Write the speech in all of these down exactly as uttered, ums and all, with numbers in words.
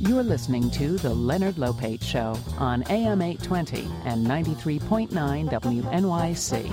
You're listening to The Leonard Lopate Show on A M eight twenty and ninety-three point nine W N Y C.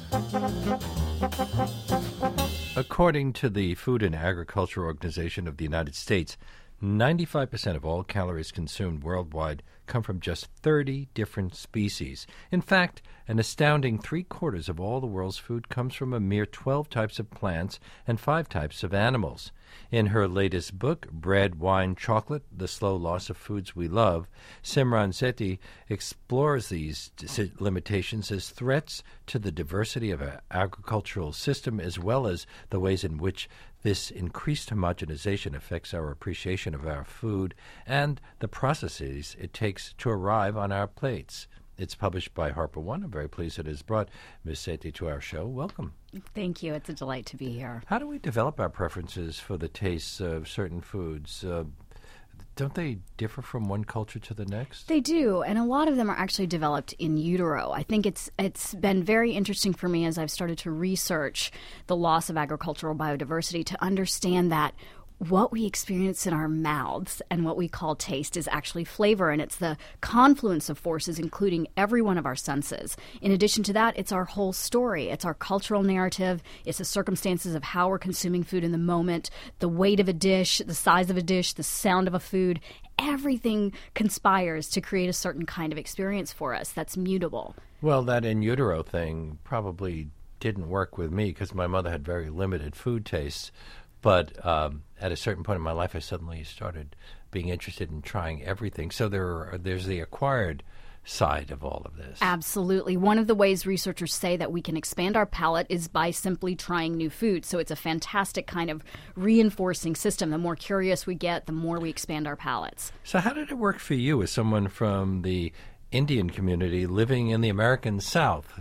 According to the Food and Agriculture Organization of the United States, ninety-five percent of all calories consumed worldwide come from just thirty different species. In fact, an astounding three-quarters of all the world's food comes from a mere twelve types of plants and five types of animals. In her latest book, Bread, Wine, Chocolate, The Slow Loss of Foods We Love, Simran Sethi explores these dis- limitations as threats to the diversity of our agricultural system, as well as the ways in which this increased homogenization affects our appreciation of our food and the processes it takes to arrive on our plates. It's published by Harper One. I'm very pleased it has brought Miz Sethi to our show. Welcome. Thank you. It's a delight to be here. How do we develop our preferences for the tastes of certain foods? Uh, don't they differ from one culture to the next? They do, and a lot of them are actually developed in utero. I think it's it's been very interesting for me as I've started to research the loss of agricultural biodiversity to understand that what we experience in our mouths and what we call taste is actually flavor, and it's the confluence of forces, including every one of our senses. In addition to that, it's our whole story. It's our cultural narrative. It's the circumstances of how we're consuming food in the moment, the weight of a dish, the size of a dish, the sound of a food. Everything conspires to create a certain kind of experience for us that's mutable. Well, that in utero thing probably didn't work with me because my mother had very limited food tastes. But um, at a certain point in my life, I suddenly started being interested in trying everything. So there, are, there's the acquired side of all of this. Absolutely. One of the ways researchers say that we can expand our palate is by simply trying new foods. So it's a fantastic kind of reinforcing system. The more curious we get, the more we expand our palates. So how did it work for you as someone from the Indian community living in the American South?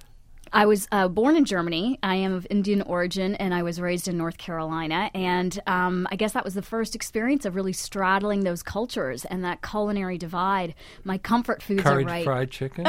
I was uh, born in Germany. I am of Indian origin, and I was raised in North Carolina. And um, I guess that was the first experience of really straddling those cultures and that culinary divide. My comfort foods Curried are right. fried chicken?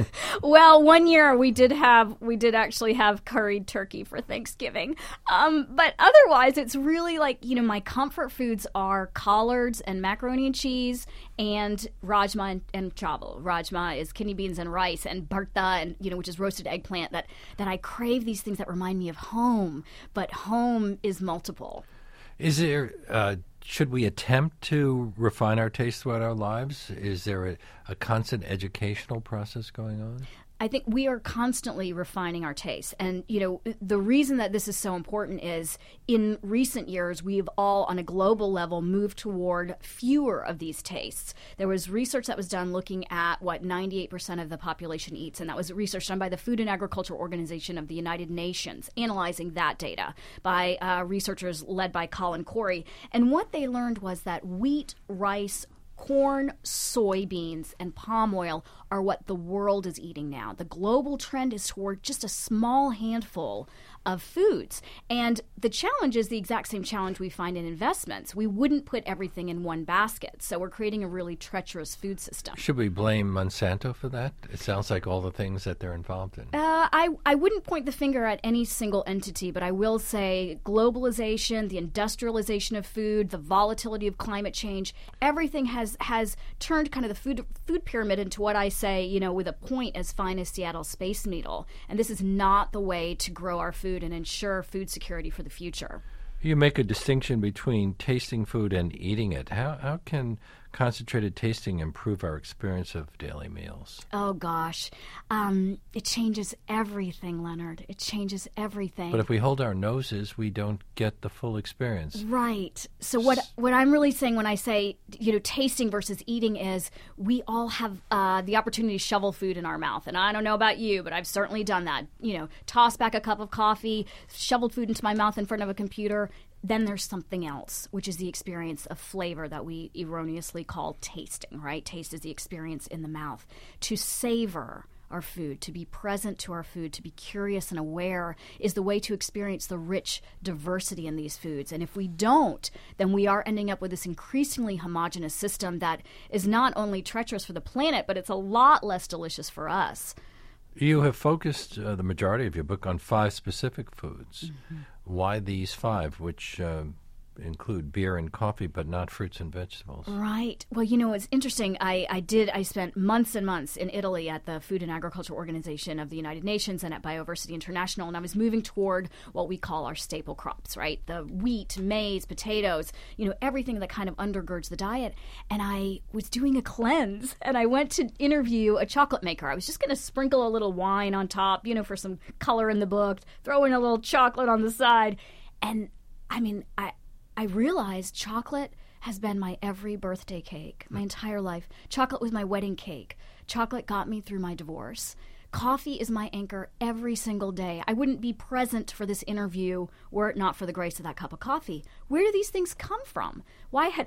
Well, one year we did have, we did actually have curried turkey for Thanksgiving. Um, but otherwise, it's really like, you know, my comfort foods are collards and macaroni and cheese and rajma and, and chawal. Rajma is kidney beans and rice, and bharta, and you know, which is roasted eggplant. That, that I crave these things that remind me of home, but home is multiple. Is there, uh, should we attempt to refine our taste throughout our lives? Is there a, a constant educational process going on? I think we are constantly refining our tastes. And, you know, the reason that this is so important is in recent years, we've all on a global level moved toward fewer of these tastes. There was research that was done looking at what ninety-eight percent of the population eats, and that was research done by the Food and Agriculture Organization of the United Nations, analyzing that data by uh, researchers led by Colin Corey. And what they learned was that wheat, rice, corn, soybeans, and palm oil are what the world is eating now. The global trend is toward just a small handful of foods. And the challenge is the exact same challenge we find in investments. We wouldn't put everything in one basket. So we're creating a really treacherous food system. Should we blame Monsanto for that? It sounds like all the things that they're involved in. Uh, I, I wouldn't point the finger at any single entity, but I will say globalization, the industrialization of food, the volatility of climate change, everything has, has turned kind of the food food pyramid into what I say, you know, with a point as fine as Seattle's Space Needle. And this is not the way to grow our food and ensure food security for the future. You make a distinction between tasting food and eating it. How how can concentrated tasting improve our experience of daily meals? Oh, gosh. Um, it changes everything, Leonard. It changes everything. But if we hold our noses, we don't get the full experience. Right. So what what I'm really saying when I say, you know, tasting versus eating is we all have uh, the opportunity to shovel food in our mouth. And I don't know about you, but I've certainly done that. You know, toss back a cup of coffee, shoveled food into my mouth in front of a computer. Then there's something else, which is the experience of flavor that we erroneously call tasting, right? Taste is the experience in the mouth. To savor our food, to be present to our food, to be curious and aware is the way to experience the rich diversity in these foods. And if we don't, then we are ending up with this increasingly homogenous system that is not only treacherous for the planet, but it's a lot less delicious for us. You have focused uh, the majority of your book on five specific foods. Mm-hmm. Why these five? Which uh, include beer and coffee, but not fruits and vegetables. Right. Well, you know, it's interesting. I, I did, I spent months and months in Italy at the Food and Agriculture Organization of the United Nations and at Bioversity International, and I was moving toward what we call our staple crops, right? The wheat, maize, potatoes, you know, everything that kind of undergirds the diet. And I was doing a cleanse, and I went to interview a chocolate maker. I was just going to sprinkle a little wine on top, you know, for some color in the book, throw in a little chocolate on the side. And, I mean, I... I realized chocolate has been my every birthday cake my entire life. Chocolate was my wedding cake. Chocolate got me through my divorce. Coffee is my anchor every single day. I wouldn't be present for this interview were it not for the grace of that cup of coffee. Where do these things come from? Why had...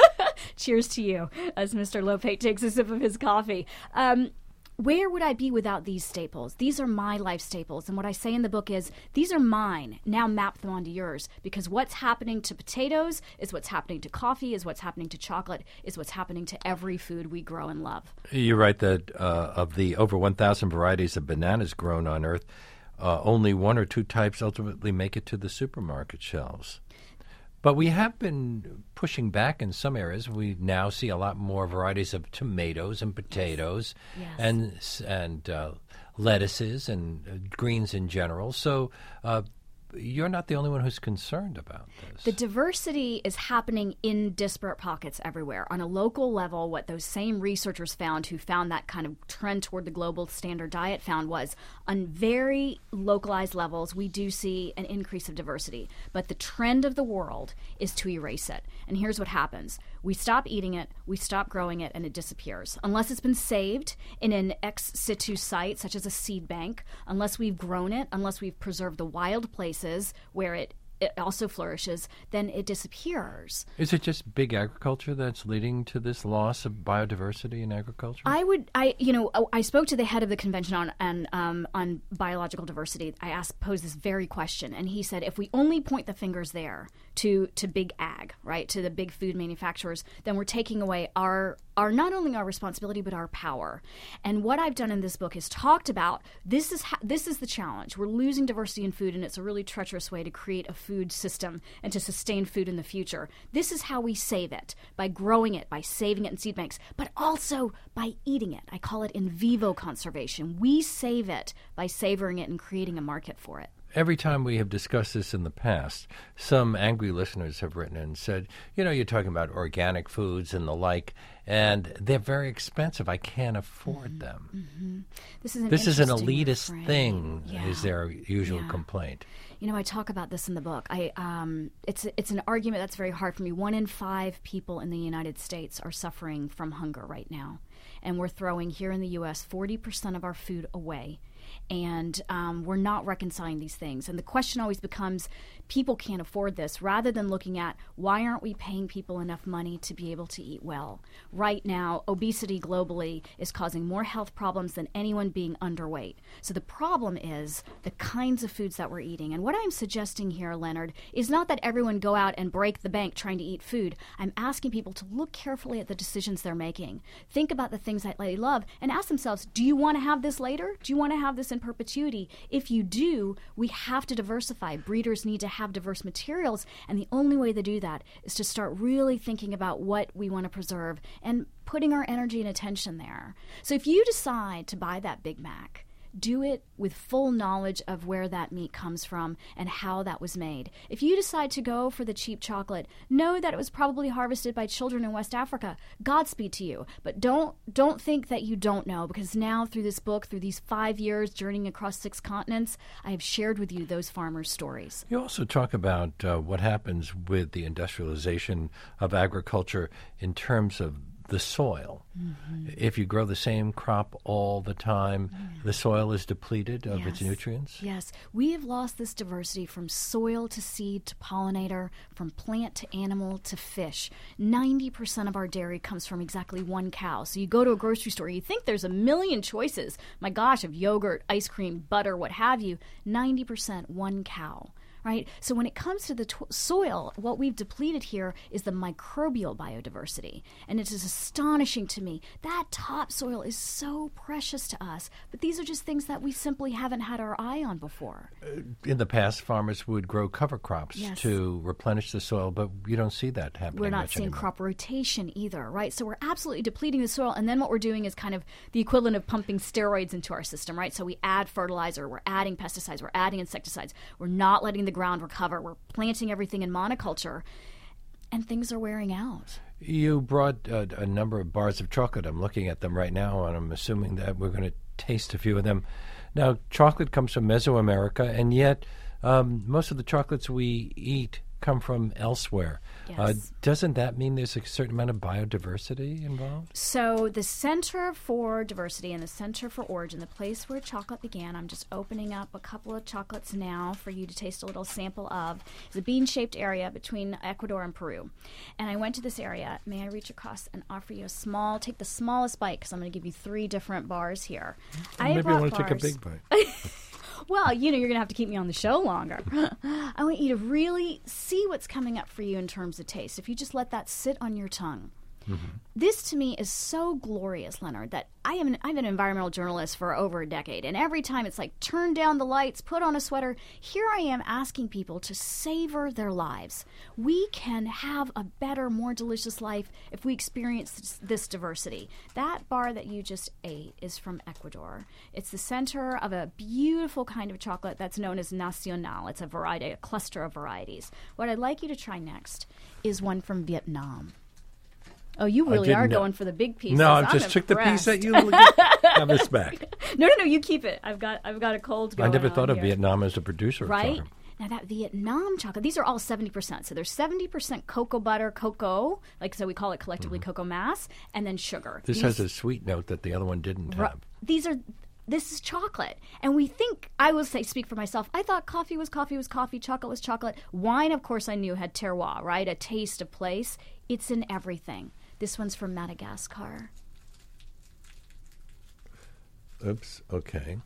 Cheers to you, as Mister Lopate takes a sip of his coffee. Um... Where would I be without these staples? These are my life staples. And what I say in the book is, these are mine. Now map them onto yours. Because what's happening to potatoes is what's happening to coffee, is what's happening to chocolate, is what's happening to every food we grow and love. You write that uh, of the over one thousand varieties of bananas grown on Earth, uh, only one or two types ultimately make it to the supermarket shelves. But we have been pushing back in some areas. We now see a lot more varieties of tomatoes and potatoes Yes. and and uh, lettuces and uh, greens in general. So uh, you're not the only one who's concerned about this. The diversity is happening in disparate pockets everywhere. On a local level, what those same researchers found who found that kind of trend toward the global standard diet found was on very localized levels, we do see an increase of diversity. But the trend of the world is to erase it. And here's what happens. We stop eating it, we stop growing it, and it disappears. Unless it's been saved in an ex situ site, such as a seed bank, unless we've grown it, unless we've preserved the wild places where it it also flourishes, then it disappears. Is it just big agriculture that's leading to this loss of biodiversity in agriculture? I would, I you know, I spoke to the head of the convention on on, um, on biological diversity. I asked, posed this very question, and he said, if we only point the fingers there to to big ag, right, to the big food manufacturers, then we're taking away our our not only our responsibility but our power. And what I've done in this book is talked about this is ha- this is the challenge. We're losing diversity in food, and it's a really treacherous way to create a food system and to sustain food in the future. This is how we save it, by growing it, by saving it in seed banks, but also by eating it. I call it in vivo conservation. We save it by savoring it and creating a market for it. Every time we have discussed this in the past, some angry listeners have written and said, you know, you're talking about organic foods and the like, and they're very expensive. I can't afford mm-hmm. them. Mm-hmm. This is an, this is an elitist refrain. thing, yeah. is their usual yeah. complaint. You know, I talk about this in the book. I um, it's it's an argument that's very hard for me. One in five people in the United States are suffering from hunger right now, and we're throwing here in the U S forty percent of our food away. And um, we're not reconciling these things. And the question always becomes, people can't afford this, rather than looking at why aren't we paying people enough money to be able to eat well? Right now, obesity globally is causing more health problems than anyone being underweight. So the problem is the kinds of foods that we're eating. And what I'm suggesting here, Leonard, is not that everyone go out and break the bank trying to eat food. I'm asking people to look carefully at the decisions they're making. Think about the things that they love and ask themselves, do you want to have this later? Do you want to have this in perpetuity? If you do, we have to diversify. Breeders need to have diverse materials, and the only way to do that is to start really thinking about what we want to preserve and putting our energy and attention there. So if you decide to buy that Big Mac, do it with full knowledge of where that meat comes from and how that was made. If you decide to go for the cheap chocolate, know that it was probably harvested by children in West Africa. Godspeed to you. But don't don't think that you don't know, because now through this book, through these five years journeying across six continents, I have shared with you those farmers' stories. You also talk about uh, what happens with the industrialization of agriculture in terms of the soil. Mm-hmm. If you grow the same crop all the time, yeah. the soil is depleted of yes. its nutrients? Yes. We have lost this diversity from soil to seed to pollinator, from plant to animal to fish. ninety percent of our dairy comes from exactly one cow. So you go to a grocery store, you think there's a million choices, my gosh, of yogurt, ice cream, butter, what have you. ninety percent one cow. right? So when it comes to the t- soil, what we've depleted here is the microbial biodiversity. And it is astonishing to me. That topsoil is so precious to us, but these are just things that we simply haven't had our eye on before. In the past, farmers would grow cover crops Yes. to replenish the soil, but you don't see that happening We're not much seeing anymore. crop rotation either, right? So we're absolutely depleting the soil, and then what we're doing is kind of the equivalent of pumping steroids into our system, right? So we add fertilizer, we're adding pesticides, we're adding insecticides, we're not letting the ground recover, we're planting everything in monoculture, and things are wearing out. You brought uh, a number of bars of chocolate. I'm looking at them right now, and I'm assuming that we're going to taste a few of them. Now, chocolate comes from Mesoamerica, and yet um, most of the chocolates we eat come from elsewhere. Yes. Uh, doesn't that mean there's a certain amount of biodiversity involved? So the Center for Diversity and the Center for Origin, the place where chocolate began, I'm just opening up a couple of chocolates now for you to taste a little sample of, is a bean-shaped area between Ecuador and Peru. And I went to this area. May I reach across and offer you a small, take the smallest bite, because I'm going to give you three different bars here. I Maybe I brought want to take a bars- big bite. Well, you know, you're going to have to keep me on the show longer. I want you to really see what's coming up for you in terms of taste. If you just let that sit on your tongue. Mm-hmm. This, to me, is so glorious, Leonard, that I am an, I'm an environmental journalist for over a decade. And every time it's like, turn down the lights, put on a sweater. Here I am asking people to savor their lives. We can have a better, more delicious life if we experience this, this diversity. That bar that you just ate is from Ecuador. It's the center of a beautiful kind of chocolate that's known as Nacional. It's a variety, a cluster of varieties. What I'd like you to try next is one from Vietnam. Oh, you really are know. going for the big pieces. No, I I'm just took the piece impressed. that you have this back. No, no, no, you keep it. I've got I've got a cold going I never on thought of here. Vietnam as a producer of Right? chocolate. Now, that Vietnam chocolate, these are all seventy percent. So there's seventy percent cocoa butter, cocoa, like so we call it collectively Mm-hmm. cocoa mass, and then sugar. This These- has a sweet note that the other one didn't Ru- have. These are this is chocolate, and we think, I will say, speak for myself, I thought coffee was coffee was coffee, chocolate was chocolate. Wine, of course, I knew had terroir, right? A taste, a place. It's in everything. This one's from Madagascar. Oops, okay.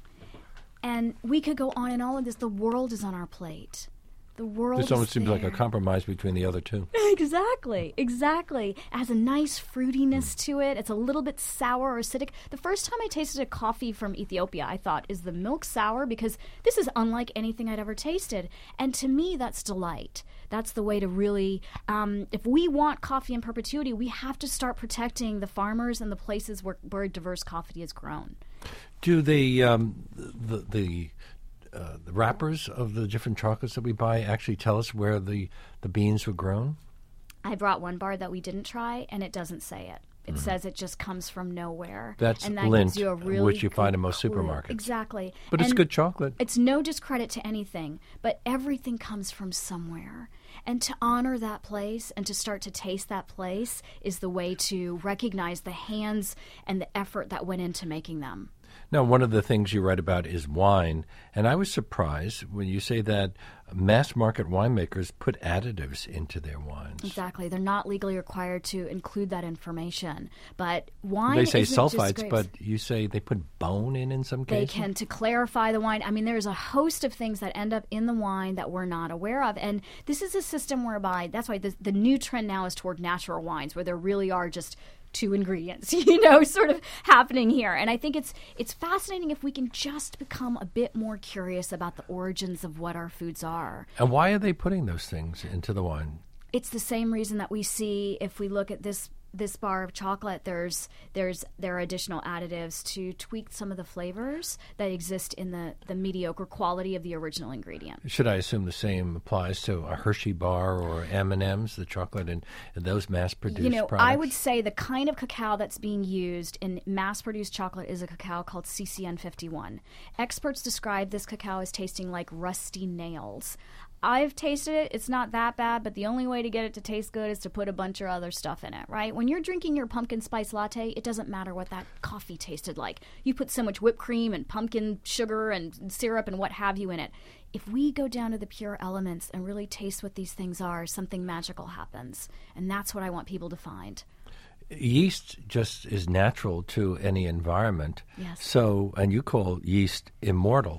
And we could go on and on with this. The world is on our plate. The world This almost is seems like a there. compromise between the other two. Exactly, exactly. It has a nice fruitiness to it. It's a little bit sour or acidic. The first time I tasted a coffee from Ethiopia, I thought, is the milk sour? Because this is unlike anything I'd ever tasted. And to me, that's delight. That's the way to really, um, if we want coffee in perpetuity, we have to start protecting the farmers and the places where, where diverse coffee is grown. Do the um, the the, uh, the wrappers of the different chocolates that we buy actually tell us where the, the beans were grown? I brought one bar that we didn't try, and it doesn't say it. It Mm-hmm. says it just comes from nowhere. That's and that Lindt, gives you a really which you find good in most clue. supermarkets. Exactly. But it's And good chocolate. It's no discredit to anything, but everything comes from somewhere. And to honor that place and to start to taste that place is the way to recognize the hands and the effort that went into making them. Now, one of the things you write about is wine, and I was surprised when you say that mass market winemakers put additives into their wines. Exactly. They're not legally required to include that information. But wine They say isn't just sulfites, grapes. but you say they put bone in in some They cases? can, to clarify the wine. I mean, there's a host of things that end up in the wine that we're not aware of. And this is a system whereby, that's why the, the new trend now is toward natural wines, where there really are just two ingredients, you know, sort of happening here. And I think it's it's fascinating if we can just become a bit more curious about the origins of what our foods are. And why are they putting those things into the wine? It's the same reason that we see if we look at this this bar of chocolate, there's there's there are additional additives to tweak some of the flavors that exist in the, the mediocre quality of the original ingredient. Should I assume the same applies to a Hershey bar or M and M's, the chocolate, and, and those mass-produced You know, products? I would say the kind of cacao that's being used in mass-produced chocolate is a cacao called C C N fifty-one. Experts describe this cacao as tasting like rusty nails. I've tasted it. It's not that bad, but the only way to get it to taste good is to put a bunch of other stuff in it, right? When you're drinking your pumpkin spice latte, it doesn't matter what that coffee tasted like. You put so much whipped cream and pumpkin sugar and syrup and what have you in it. If we go down to the pure elements and really taste what these things are, something magical happens. And that's what I want people to find. Yeast just is natural to any environment. Yes. So, and you call yeast immortal.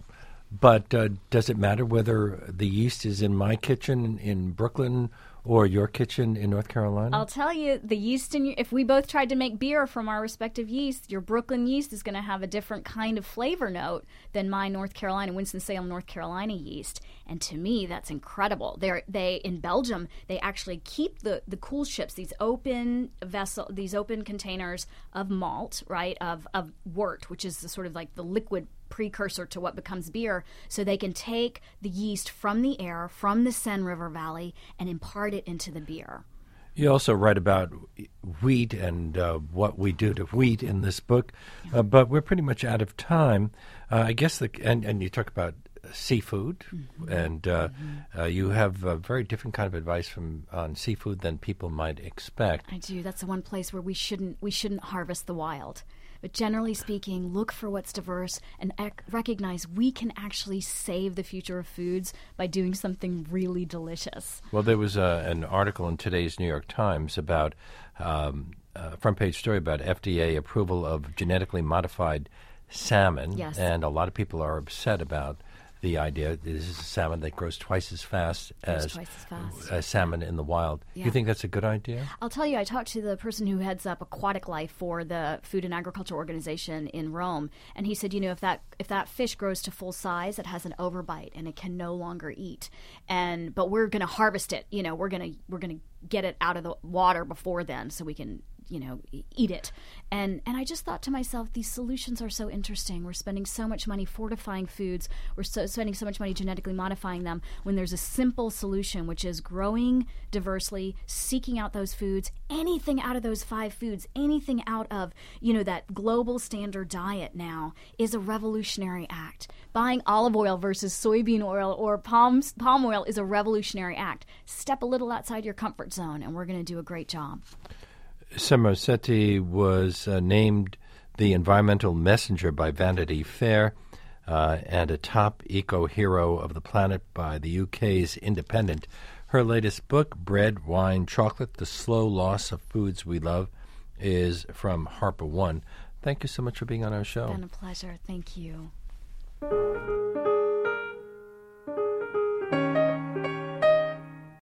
But uh, does it matter whether the yeast is in my kitchen in Brooklyn or your kitchen in North Carolina? I'll tell you, the yeast in your, if we both tried to make beer from our respective yeast, your Brooklyn yeast is going to have a different kind of flavor note than my North Carolina, Winston-Salem, North Carolina yeast. And to me, that's incredible. They're, they in Belgium, they actually keep the, the cool ships, these open vessel, these open containers of malt, right, of of wort, which is the sort of like the liquid precursor to what becomes beer, so they can take the yeast from the air, from the Seine River Valley, and impart it into the beer. You also write about wheat and uh, what we do to wheat in this book, yeah. uh, but we're pretty much out of time. Uh, I guess, the and, and you talk about seafood, mm-hmm. and uh, mm-hmm. uh, you have a very different kind of advice from on seafood than people might expect. I do. That's the one place where we shouldn't we shouldn't harvest the wild. But generally speaking, look for what's diverse and ec- recognize we can actually save the future of foods by doing something really delicious. Well, there was uh, an article in today's New York Times about um, a front-page story about F D A approval of genetically modified salmon. Yes. And a lot of people are upset about the idea that this is a salmon that grows twice as fast as, twice as fast. as salmon in the wild. Yeah. Do you think that's a good idea? I'll tell you, I talked to the person who heads up aquatic life for the Food and Agriculture Organization in Rome, and he said, you know, if that if that fish grows to full size, it has an overbite and it can no longer eat. And but we're going to harvest it. You know, we're going to we're going to get it out of the water before then, so we can, you know, eat it. And and I just thought to myself, these solutions are so interesting. We're spending so much money fortifying foods. We're so, spending so much money genetically modifying them when there's a simple solution, which is growing diversely, seeking out those foods, anything out of those five foods, anything out of, you know, that global standard diet now is a revolutionary act. Buying olive oil versus soybean oil or palm, palm oil is a revolutionary act. Step a little outside your comfort zone, and we're going to do a great job. Samoset was uh, named the environmental messenger by Vanity Fair uh, and a top eco-hero of the planet by the U K's Independent. Her latest book, Bread, Wine, Chocolate, The Slow Loss of Foods We Love, is from Harper One. Thank you so much for being on our show. It's been a pleasure. Thank you.